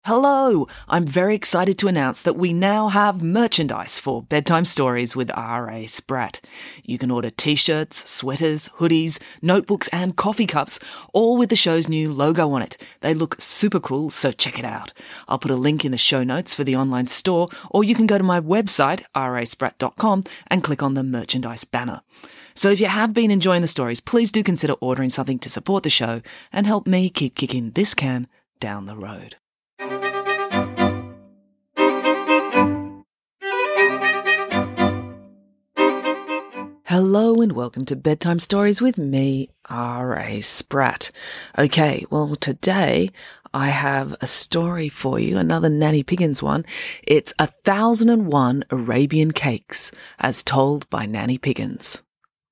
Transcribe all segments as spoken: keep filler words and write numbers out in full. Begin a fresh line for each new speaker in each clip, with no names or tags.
Hello! I'm very excited to announce that we now have merchandise for Bedtime Stories with R A Spratt. You can order t-shirts, sweaters, hoodies, notebooks and coffee cups, all with the show's new logo on it. They look super cool, so check it out. I'll put a link in the show notes for the online store, or you can go to my website, r a spratt dot com, and click on the merchandise banner. So if you have been enjoying the stories, please do consider ordering something to support the show and help me keep kicking this can down the road. Hello and welcome to Bedtime Stories with me, R A Spratt. Okay, well today I have a story for you, another Nanny Piggins one. It's A Thousand and One Arabian Cakes, as told by Nanny Piggins.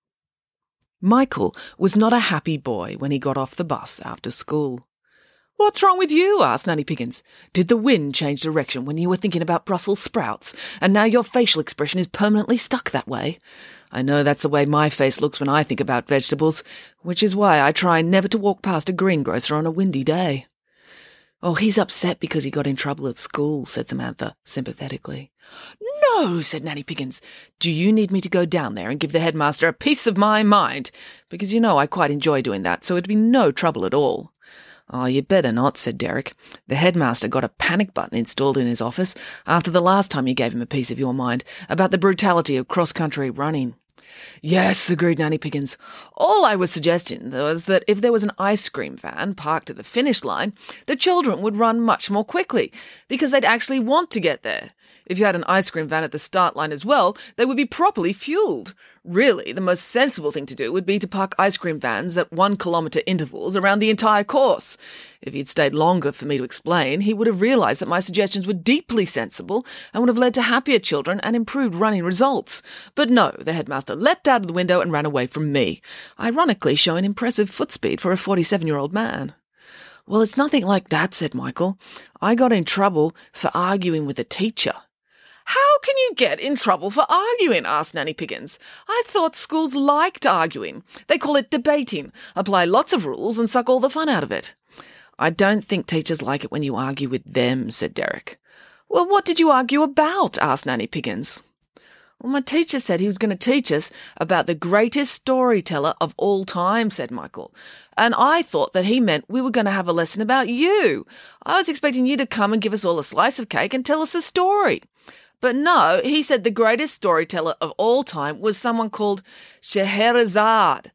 Michael was not a happy boy when he got off the bus after school. "What's wrong with you?" asked Nanny Piggins. "Did the wind change direction when you were thinking about Brussels sprouts, and now your facial expression is permanently stuck that way? I know that's the way my face looks when I think about vegetables, which is why I try never to walk past a greengrocer on a windy day." "Oh, he's upset because he got in trouble at school," said Samantha sympathetically. "No," said Nanny Piggins. "Do you need me to go down there and give the headmaster a piece of my mind? Because you know I quite enjoy doing that, so it'd be no trouble at all." "Oh, you better not," said Derek. "The headmaster got a panic button installed in his office after the last time you gave him a piece of your mind about the brutality of cross-country running." "Yes," agreed Nanny Piggins. "All I was suggesting was that if there was an ice cream van parked at the finish line, the children would run much more quickly, because they'd actually want to get there. If you had an ice cream van at the start line as well, they would be properly fueled. Really, the most sensible thing to do would be to park ice cream vans at one kilometre intervals around the entire course. If he'd stayed longer for me to explain, he would have realised that my suggestions were deeply sensible and would have led to happier children and improved running results. But no, the headmaster leapt out of the window and ran away from me, ironically showing impressive foot speed for a forty-seven-year-old man." "Well, it's nothing like that," said Michael. "I got in trouble for arguing with a teacher." "How can you get in trouble for arguing?" asked Nanny Piggins. "I thought schools liked arguing. They call it debating, apply lots of rules and suck all the fun out of it." "I don't think teachers like it when you argue with them," said Derek. "Well, what did you argue about?" asked Nanny Piggins. "Well, my teacher said he was going to teach us about the greatest storyteller of all time," said Michael. "And I thought that he meant we were going to have a lesson about you. I was expecting you to come and give us all a slice of cake and tell us a story. But no, he said the greatest storyteller of all time was someone called Scheherazade."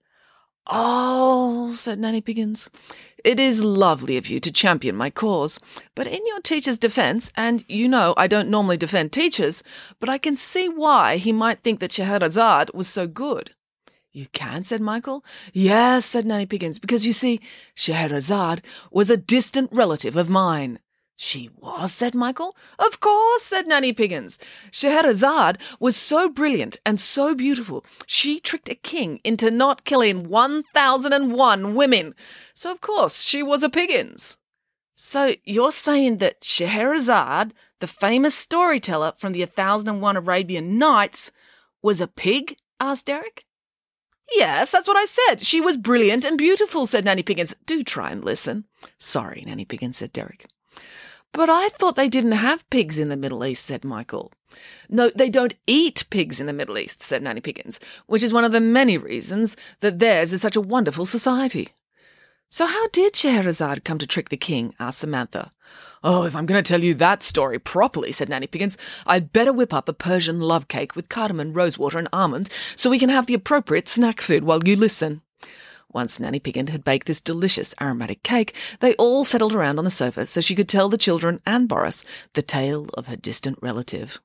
"Oh," said Nanny Piggins. "It is lovely of you to champion my cause, but in your teacher's defence, and you know I don't normally defend teachers, but I can see why he might think that Scheherazade was so good." "You can?" said Michael. "Yes," said Nanny Piggins, "because you see, Scheherazade was a distant relative of mine." "She was?" said Michael. "Of course," said Nanny Piggins. "Scheherazade was so brilliant and so beautiful, she tricked a king into not killing one thousand and one women. So, of course, she was a Piggins." "So you're saying that Scheherazade, the famous storyteller from the A Thousand and One Arabian Nights, was a pig?" asked Derek. "Yes, that's what I said. She was brilliant and beautiful," said Nanny Piggins. "Do try and listen." "Sorry, Nanny Piggins," said Derek. "But I thought they didn't have pigs in the Middle East," said Michael. "No, they don't eat pigs in the Middle East," said Nanny Piggins, "which is one of the many reasons that theirs is such a wonderful society." "So how did Scheherazade come to trick the king?" asked Samantha. "Oh, if I'm going to tell you that story properly," said Nanny Piggins, "I'd better whip up a Persian love cake with cardamom, rosewater and almond so we can have the appropriate snack food while you listen." Once Nanny Piggins had baked this delicious aromatic cake, they all settled around on the sofa so she could tell the children and Boris the tale of her distant relative.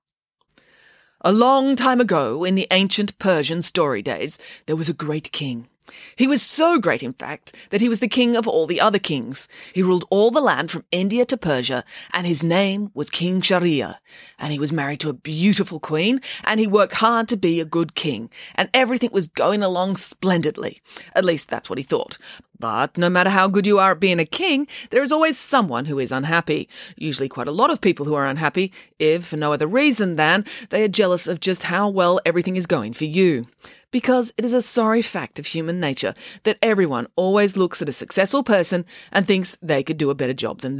"A long time ago, in the ancient Persian story days, there was a great king. He was so great, in fact, that he was the king of all the other kings. He ruled all the land from India to Persia, and his name was King Shahryar. And he was married to a beautiful queen, and he worked hard to be a good king, and everything was going along splendidly. At least that's what he thought. But no matter how good you are at being a king, there is always someone who is unhappy. Usually quite a lot of people who are unhappy, if for no other reason than they are jealous of just how well everything is going for you. Because it is a sorry fact of human nature that everyone always looks at a successful person and thinks they could do a better job than them.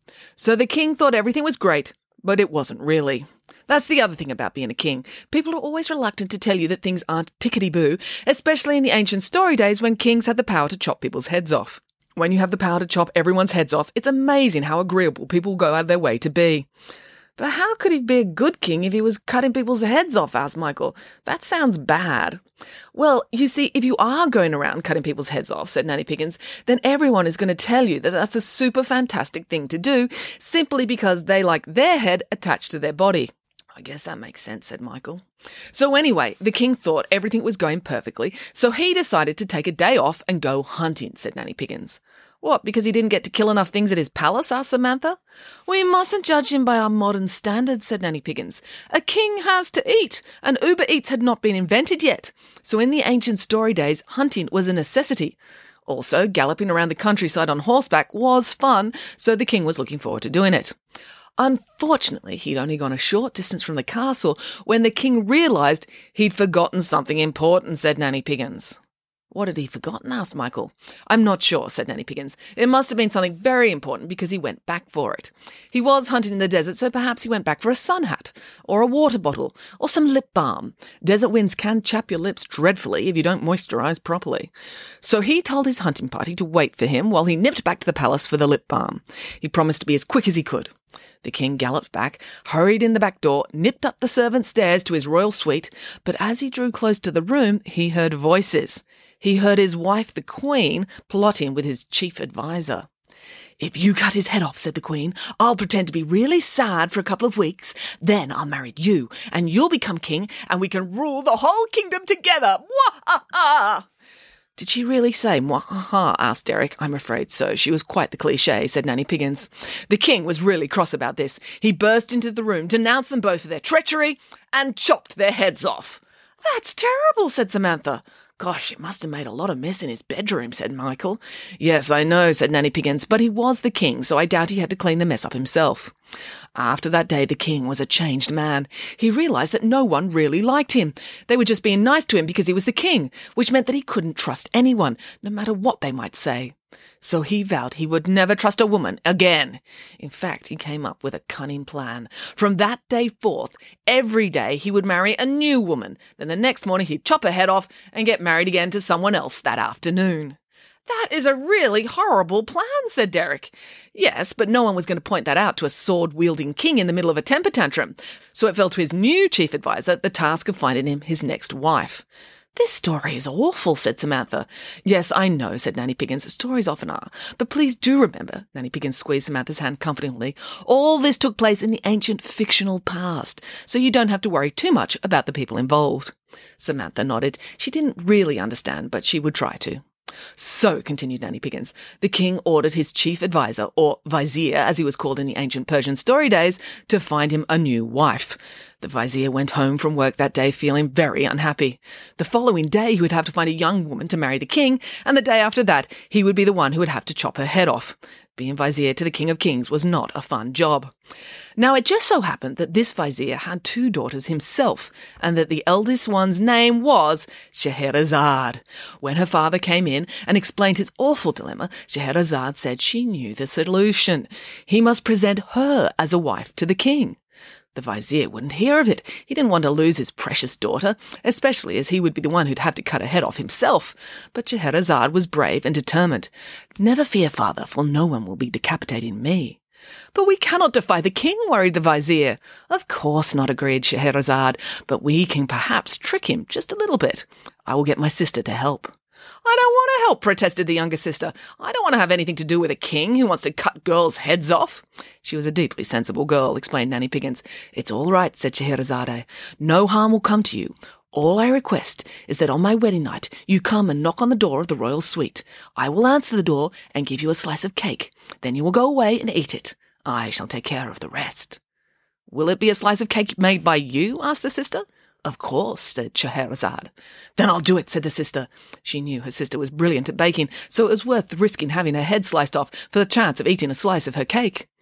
So the king thought everything was great, but it wasn't really. That's the other thing about being a king. People are always reluctant to tell you that things aren't tickety-boo, especially in the ancient story days when kings had the power to chop people's heads off. When you have the power to chop everyone's heads off, it's amazing how agreeable people go out of their way to be. But how could he be a good king if he was cutting people's heads off, asked Michael. That sounds bad. Well, you see, if you are going around cutting people's heads off, said Nanny Piggins, then everyone is going to tell you that that's a super fantastic thing to do, simply because they like their head attached to their body. I guess that makes sense, said Michael. So anyway, the king thought everything was going perfectly, so he decided to take a day off and go hunting, said Nanny Piggins. What, because he didn't get to kill enough things at his palace, asked Samantha. We mustn't judge him by our modern standards, said Nanny Piggins. A king has to eat, and Uber Eats had not been invented yet. So in the ancient story days, hunting was a necessity. Also, galloping around the countryside on horseback was fun, so the king was looking forward to doing it. Unfortunately, he'd only gone a short distance from the castle when the king realised he'd forgotten something important, said Nanny Piggins. What had he forgotten? Asked Michael. I'm not sure, said Nanny Piggins. It must have been something very important because he went back for it. He was hunting in the desert, so perhaps he went back for a sun hat, or a water bottle, or some lip balm. Desert winds can chap your lips dreadfully if you don't moisturise properly. So he told his hunting party to wait for him while he nipped back to the palace for the lip balm. He promised to be as quick as he could. The king galloped back, hurried in the back door, nipped up the servants' stairs to his royal suite, but as he drew close to the room, he heard voices. He heard his wife, the queen, plotting with his chief adviser. If you cut his head off, said the queen, I'll pretend to be really sad for a couple of weeks. Then I'll marry you, and you'll become king, and we can rule the whole kingdom together. Mwah-ha-ha! Did she really say mwah-ha-ha? Asked Derek. I'm afraid so. She was quite the cliché, said Nanny Piggins. The king was really cross about this. He burst into the room, denounced them both for their treachery, and chopped their heads off. That's terrible, said Samantha. Gosh, it must have made a lot of mess in his bedroom, said Michael. Yes, I know, said Nanny Piggins, but he was the king, so I doubt he had to clean the mess up himself. After that day, the king was a changed man. He realised that no one really liked him. They were just being nice to him because he was the king, which meant that he couldn't trust anyone, no matter what they might say. So he vowed he would never trust a woman again. In fact, he came up with a cunning plan. From that day forth, every day he would marry a new woman. Then the next morning he'd chop her head off and get married again to someone else that afternoon. That is a really horrible plan, said Derek. Yes, but no one was going to point that out to a sword-wielding king in the middle of a temper tantrum. So it fell to his new chief adviser the task of finding him his next wife. This story is awful, said Samantha. Yes, I know, said Nanny Piggins. Stories often are. But please do remember, Nanny Piggins squeezed Samantha's hand comfortingly, all this took place in the ancient fictional past, so you don't have to worry too much about the people involved. Samantha nodded. She didn't really understand, but she would try to. So, continued Nanny Piggins, the king ordered his chief adviser, or vizier, as he was called in the ancient Persian story days, to find him a new wife. The vizier went home from work that day feeling very unhappy. The following day he would have to find a young woman to marry the king, and the day after that he would be the one who would have to chop her head off. Being vizier to the King of Kings was not a fun job. Now it just so happened that this vizier had two daughters himself, and that the eldest one's name was Scheherazade. When her father came in and explained his awful dilemma, Scheherazade said she knew the solution. He must present her as a wife to the king. The vizier wouldn't hear of it. He didn't want to lose his precious daughter, especially as he would be the one who'd have to cut her head off himself. But Scheherazade was brave and determined. Never fear, father, for no one will be decapitating me. But we cannot defy the king, worried the vizier. Of course not, agreed Scheherazade, but we can perhaps trick him just a little bit. I will get my sister to help. I don't want to help, protested the younger sister. I don't want to have anything to do with a king who wants to cut girls' heads off. She was a deeply sensible girl, explained Nanny Piggins. It's all right, said Scheherazade. No harm will come to you. All I request is that on my wedding night you come and knock on the door of the royal suite. I will answer the door and give you a slice of cake. Then you will go away and eat it. I shall take care of the rest. Will it be a slice of cake made by you? Asked the sister. Of course, said Scheherazade. Then I'll do it, said the sister. She knew her sister was brilliant at baking, so it was worth risking having her head sliced off for the chance of eating a slice of her cake.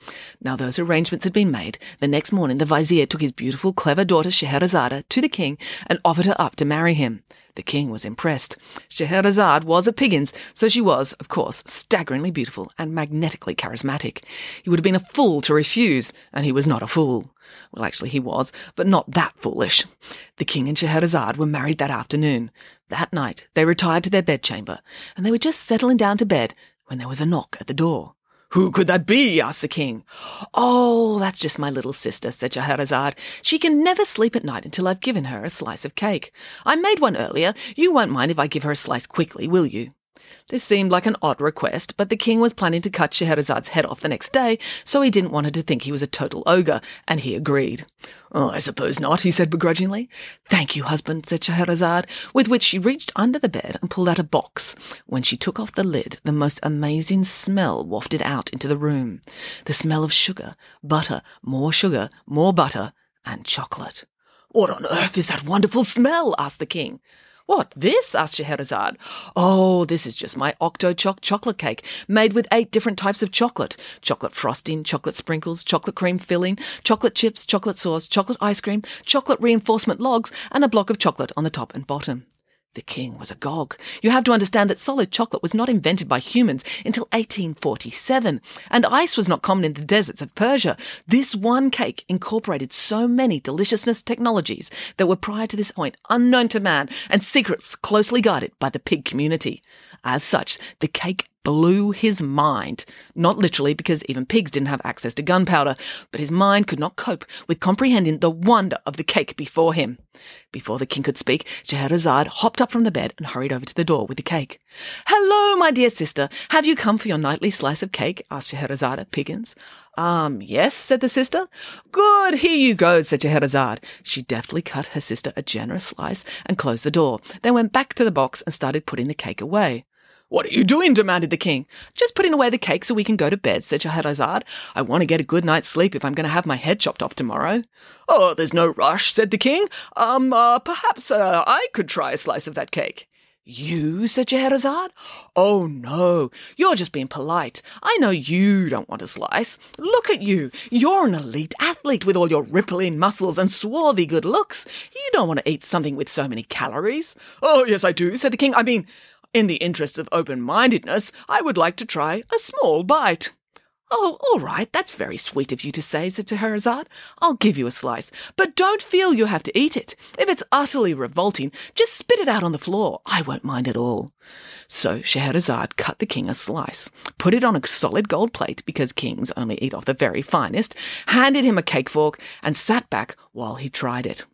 Now those arrangements had been made. The next morning the vizier took his beautiful, clever daughter Scheherazade to the king and offered her up to marry him. The king was impressed. Scheherazade was a Piggins, so she was, of course, staggeringly beautiful and magnetically charismatic. He would have been a fool to refuse, and he was not a fool. Well, actually he was, but not that foolish. The king and Scheherazade were married that afternoon. That night they retired to their bedchamber, and they were just settling down to bed when there was a knock at the door. "Who could that be?" asked the king. "Oh, that's just my little sister," said Scheherazade. "She can never sleep at night until I've given her a slice of cake. I made one earlier. You won't mind if I give her a slice quickly, will you?" This seemed like an odd request, but the king was planning to cut Scheherazade's head off the next day, so he didn't want her to think he was a total ogre, and he agreed. "Oh, I suppose not," he said begrudgingly. "Thank you, husband," said Scheherazade, with which she reached under the bed and pulled out a box. When she took off the lid, the most amazing smell wafted out into the room. The smell of sugar, butter, more sugar, more butter, and chocolate. "What on earth is that wonderful smell?" asked the king. "What, this?" asked Scheherazade. "Oh, this is just my Octo-Choc chocolate cake, made with eight different types of chocolate. Chocolate frosting, chocolate sprinkles, chocolate cream filling, chocolate chips, chocolate sauce, chocolate ice cream, chocolate reinforcement logs, and a block of chocolate on the top and bottom." The king was agog. You have to understand that solid chocolate was not invented by humans until eighteen forty-seven, and ice was not common in the deserts of Persia. This one cake incorporated so many deliciousness technologies that were prior to this point unknown to man and secrets closely guarded by the pig community. As such, the cake blew his mind. Not literally, because even pigs didn't have access to gunpowder, but his mind could not cope with comprehending the wonder of the cake before him. Before the king could speak, Scheherazade hopped up from the bed and hurried over to the door with the cake. "Hello, my dear sister. Have you come for your nightly slice of cake?" asked Scheherazade, Piggins. Um, yes, said the sister. "Good, here you go," said Scheherazade. She deftly cut her sister a generous slice and closed the door, then went back to the box and started putting the cake away. "What are you doing?" demanded the king. "Just putting away the cake so we can go to bed," said Scheherazade. "I want to get a good night's sleep if I'm going to have my head chopped off tomorrow." "Oh, there's no rush," said the king. Um, uh, perhaps uh, I could try a slice of that cake." "You?" said Scheherazade. "Oh, no, you're just being polite. I know you don't want a slice. Look at you. You're an elite athlete with all your rippling muscles and swarthy good looks. You don't want to eat something with so many calories." "Oh, yes, I do," said the king. "I mean, in the interest of open-mindedness, I would like to try a small bite." "Oh, all right, that's very sweet of you to say," said Scheherazade. "I'll give you a slice, but don't feel you have to eat it. If it's utterly revolting, just spit it out on the floor. I won't mind at all." So Scheherazade cut the king a slice, put it on a solid gold plate, because kings only eat off the very finest, handed him a cake fork, and sat back while he tried it.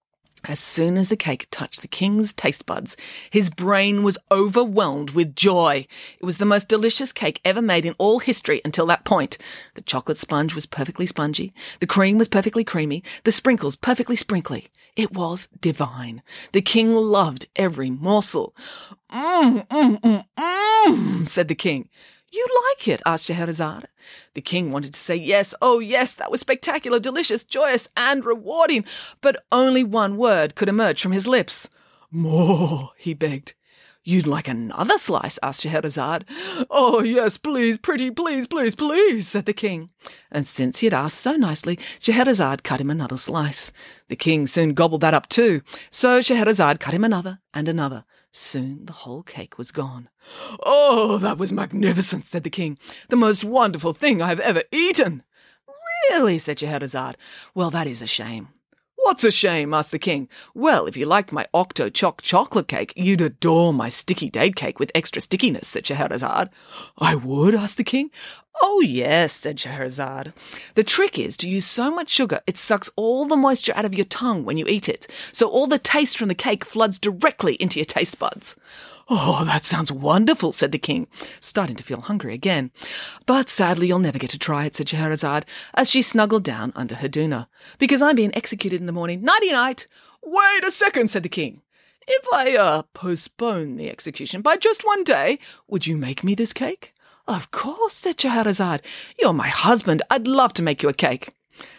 As soon as the cake touched the king's taste buds, his brain was overwhelmed with joy. It was the most delicious cake ever made in all history until that point. The chocolate sponge was perfectly spongy, the cream was perfectly creamy, the sprinkles perfectly sprinkly. It was divine. The king loved every morsel. "Mmm, mmm, mmm, mmm," said the king. "You like it?" asked Scheherazade. The king wanted to say yes, oh yes, that was spectacular, delicious, joyous, and rewarding, but only one word could emerge from his lips. "More," he begged. "You'd like another slice?" asked Scheherazade. "Oh yes, please, pretty, please, please, please," said the king. And since he had asked so nicely, Scheherazade cut him another slice. The king soon gobbled that up too, so Scheherazade cut him another and another. Soon the whole cake was gone. "Oh, that was magnificent," said the king. "The most wonderful thing I have ever eaten." "Really?" said Scheherazade. "Well, that is a shame." "What's a shame?" asked the king. "Well, if you liked my Octo-Choc chocolate cake, you'd adore my sticky date cake with extra stickiness," said Scheherazade. "I would?" asked the king. "Oh, yes," said Scheherazade. "The trick is to use so much sugar it sucks all the moisture out of your tongue when you eat it, so all the taste from the cake floods directly into your taste buds." "Oh, that sounds wonderful," said the king, starting to feel hungry again. "But sadly you'll never get to try it," said Scheherazade, as she snuggled down under her doona, "because I'm being executed in the morning. Nighty-night." "Wait a second," said the king. "If I, uh, postpone the execution by just one day, would you make me this cake?" "Of course," said Scheherazade. "You're my husband. I'd love to make you a cake."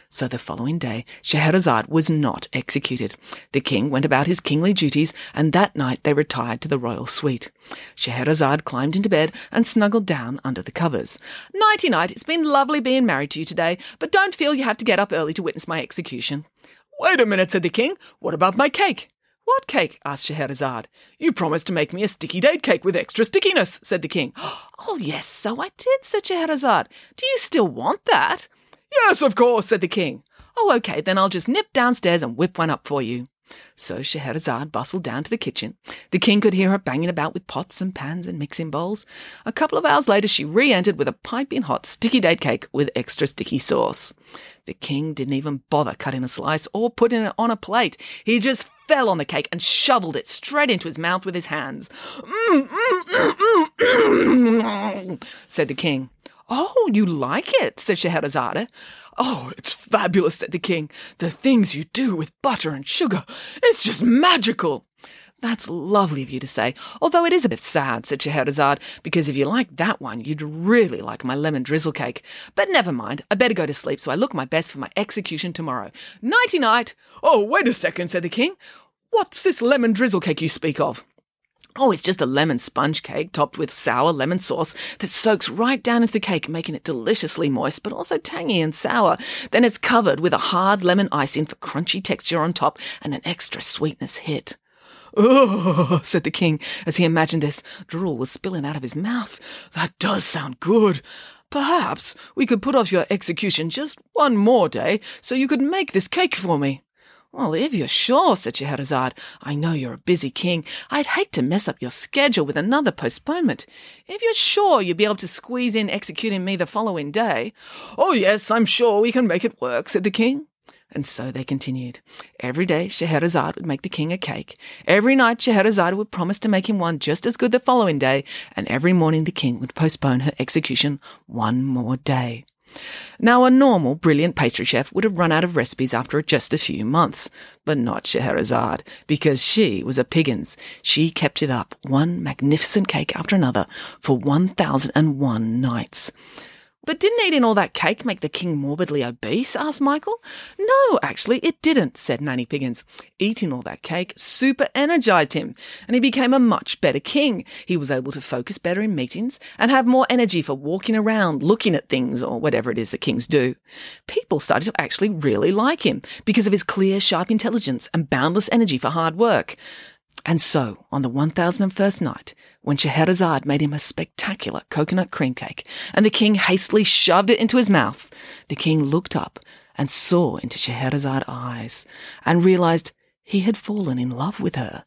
So the following day, Scheherazade was not executed. The king went about his kingly duties, and that night they retired to the royal suite. Scheherazade climbed into bed and snuggled down under the covers. "Nighty-night, it's been lovely being married to you today, but don't feel you have to get up early to witness my execution." "Wait a minute," said the king. "What about my cake?" "What cake?" asked Scheherazade. "You promised to make me a sticky date cake with extra stickiness," said the king. "Oh, yes, so I did," said Scheherazade. "Do you still want that?" "Yes, of course," said the king. "Oh, okay, then I'll just nip downstairs and whip one up for you." So Scheherazade bustled down to the kitchen. The king could hear her banging about with pots and pans and mixing bowls. A couple of hours later, she re-entered with a piping hot sticky date cake with extra sticky sauce. The king didn't even bother cutting a slice or putting it on a plate. He just fell on the cake and shoveled it straight into his mouth with his hands. "Mm, mm, mm, mm, mm," said the king. "Oh, you like it?" said Scheherazade. "Oh, it's fabulous," said the king. "The things you do with butter and sugar, it's just magical." "That's lovely of you to say, although it is a bit sad," said Scheherazade, "because if you like that one, you'd really like my lemon drizzle cake. But never mind, I better go to sleep so I look my best for my execution tomorrow. Nighty-night." "Oh, wait a second," said the king. "What's this lemon drizzle cake you speak of?" "Oh, it's just a lemon sponge cake topped with sour lemon sauce that soaks right down into the cake, making it deliciously moist, but also tangy and sour. Then it's covered with a hard lemon icing for crunchy texture on top and an extra sweetness hit." "Oh," said the king, as he imagined this. Drool was spilling out of his mouth. "That does sound good. Perhaps we could put off your execution just one more day so you could make this cake for me." "Well, if you're sure," said Scheherazade. "I know you're a busy king. I'd hate to mess up your schedule with another postponement. If you're sure you'll be able to squeeze in executing me the following day." "Oh, yes, I'm sure we can make it work," said the king. And so they continued. Every day Scheherazade would make the king a cake. Every night Scheherazade would promise to make him one just as good the following day, and every morning the king would postpone her execution one more day. Now, a normal, brilliant pastry chef would have run out of recipes after just a few months, but not Scheherazade, because she was a Piggins. She kept it up, one magnificent cake after another, for one thousand and one nights. "But didn't eating all that cake make the king morbidly obese?" asked Michael. "No, actually, it didn't," said Nanny Piggins. "Eating all that cake super-energised him, and he became a much better king. He was able to focus better in meetings and have more energy for walking around, looking at things, or whatever it is that kings do. People started to actually really like him because of his clear, sharp intelligence and boundless energy for hard work." And so, on the one thousand first night, when Scheherazade made him a spectacular coconut cream cake, and the king hastily shoved it into his mouth, the king looked up and saw into Scheherazade's eyes, and realised he had fallen in love with her.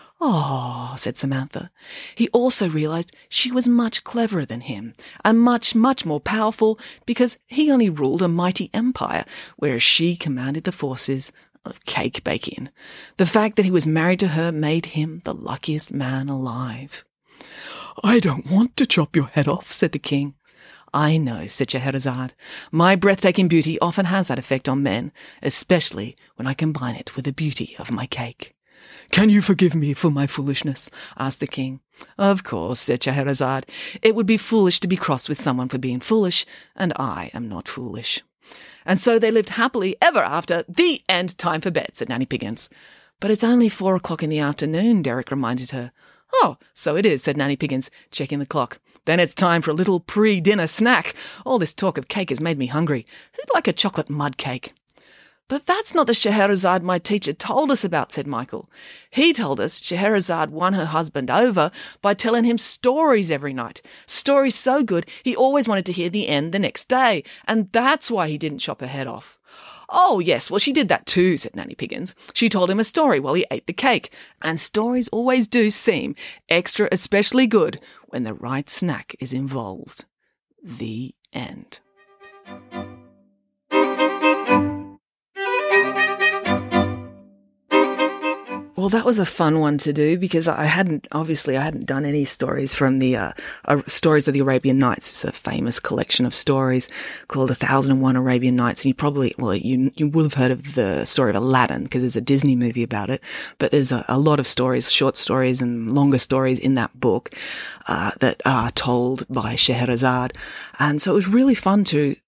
"Oh," said Samantha. He also realised she was much cleverer than him, and much, much more powerful, because he only ruled a mighty empire, whereas she commanded the forces of cake baking. The fact that he was married to her made him the luckiest man alive. "I don't want to chop your head off," said the king. "I know," said Scheherazade. "My breathtaking beauty often has that effect on men, especially when I combine it with the beauty of my cake." "Can you forgive me for my foolishness?" asked the king. "Of course," said Scheherazade. "It would be foolish to be cross with someone for being foolish, and I am not foolish." And so they lived happily ever after. The end. Time for bed, said Nanny Piggins. "But it's only four o'clock in the afternoon," Derek reminded her. "Oh, so it is," said Nanny Piggins, checking the clock. "Then it's time for a little pre-dinner snack. All this talk of cake has made me hungry. Who'd like a chocolate mud cake?" "But that's not the Scheherazade my teacher told us about," said Michael. "He told us Scheherazade won her husband over by telling him stories every night. Stories so good he always wanted to hear the end the next day, and that's why he didn't chop her head off." "Oh, yes, well, she did that too," said Nanny Piggins. "She told him a story while he ate the cake, and stories always do seem extra especially good when the right snack is involved." The end. Well, that was a fun one to do because I hadn't, obviously, I hadn't done any stories from the uh, uh, Stories of the Arabian Nights. It's a famous collection of stories called A Thousand and One Arabian Nights. And you probably, well, you you will have heard of the story of Aladdin because there's a Disney movie about it. But there's a, a lot of stories, short stories and longer stories in that book uh, that are told by Scheherazade. And so it was really fun to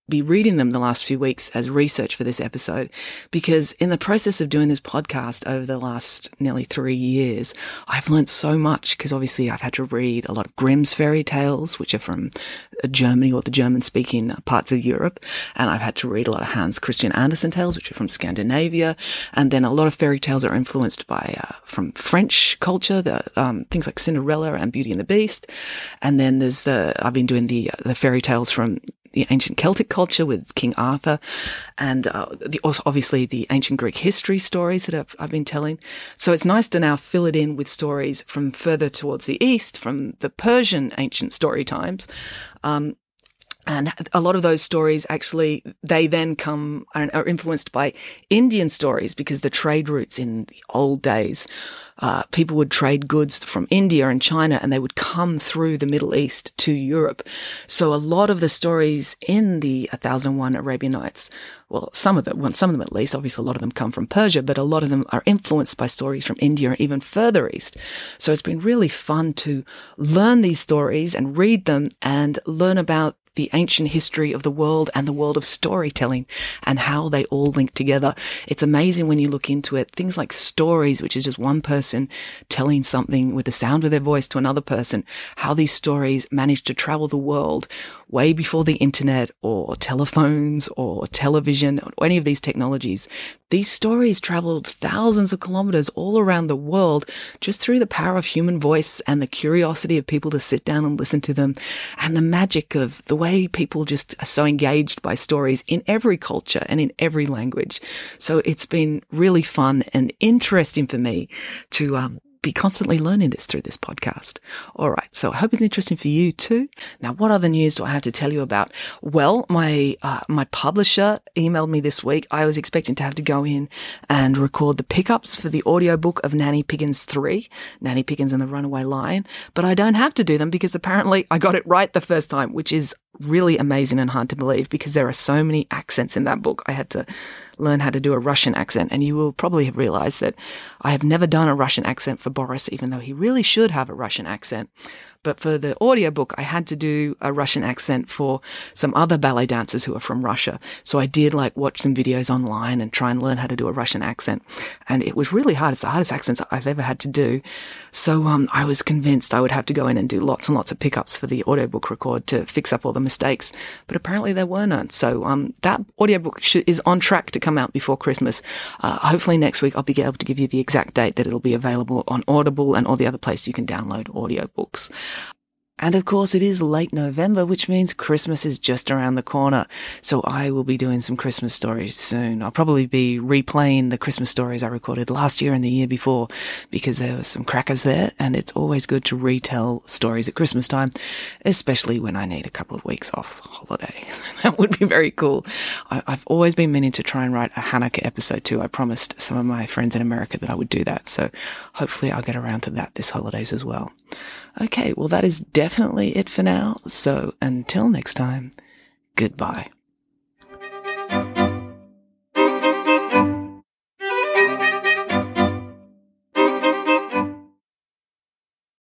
be reading them the last few weeks as research for this episode, because in the process of doing this podcast over the last nearly three years, I've learned so much, because obviously I've had to read a lot of Grimm's fairy tales, which are from Germany or the German-speaking parts of Europe, and I've had to read a lot of Hans Christian Andersen tales, which are from Scandinavia, and then a lot of fairy tales are influenced by uh, from French culture, the um, things like Cinderella and Beauty and the Beast, and then there's the I've been doing the uh, the fairy tales from the ancient Celtic culture with King Arthur, and uh, the, obviously the ancient Greek history stories that I've, I've been telling. So it's nice to now fill it in with stories from further towards the east, from the Persian ancient story times. Um, And a lot of those stories actually, they then come, are influenced by Indian stories, because the trade routes in the old days, uh, people would trade goods from India and China, and they would come through the Middle East to Europe. So a lot of the stories in the one thousand one Arabian Nights, well, some of them, well, some of them at least, obviously a lot of them come from Persia, but a lot of them are influenced by stories from India and even further east. So it's been really fun to learn these stories and read them and learn about the ancient history of the world and the world of storytelling and how they all link together. It's amazing when you look into it. Things like stories, which is just one person telling something with the sound of their voice to another person, how these stories managed to travel the world way before the internet or telephones or television or any of these technologies. These stories traveled thousands of kilometers all around the world just through the power of human voice and the curiosity of people to sit down and listen to them, and the magic of the way people just are so engaged by stories in every culture and in every language. So it's been really fun and interesting for me to um, be constantly learning this through this podcast. All right. So I hope it's interesting for you too. Now, what other news do I have to tell you about? Well, my, uh, my publisher emailed me this week. I was expecting to have to go in and record the pickups for the audiobook of Nanny Piggins three, Nanny Piggins and the Runaway Lion, but I don't have to do them because apparently I got it right the first time, which is really amazing and hard to believe because there are so many accents in that book. I had to learn how to do a Russian accent, and you will probably have realized that I have never done a Russian accent for Boris, even though he really should have a Russian accent. But for the audiobook, I had to do a Russian accent for some other ballet dancers who are from Russia. So I did like watch some videos online and try and learn how to do a Russian accent. And it was really hard. It's the hardest accent I've ever had to do. So um, I was convinced I would have to go in and do lots and lots of pickups for the audiobook record to fix up all the mistakes. But apparently there were none. So um, that audiobook sh- is on track to come out before Christmas. Uh, hopefully next week I'll be able to give you the exact date that it'll be available on Audible and all the other places you can download audiobooks. And of course, it is late November, which means Christmas is just around the corner. So I will be doing some Christmas stories soon. I'll probably be replaying the Christmas stories I recorded last year and the year before because there were some crackers there. And it's always good to retell stories at Christmas time, especially when I need a couple of weeks off holiday. That would be very cool. I, I've always been meaning to try and write a Hanukkah episode too. I promised some of my friends in America that I would do that. So hopefully I'll get around to that this holidays as well. Okay, well, that is definitely it for now. So until next time, goodbye.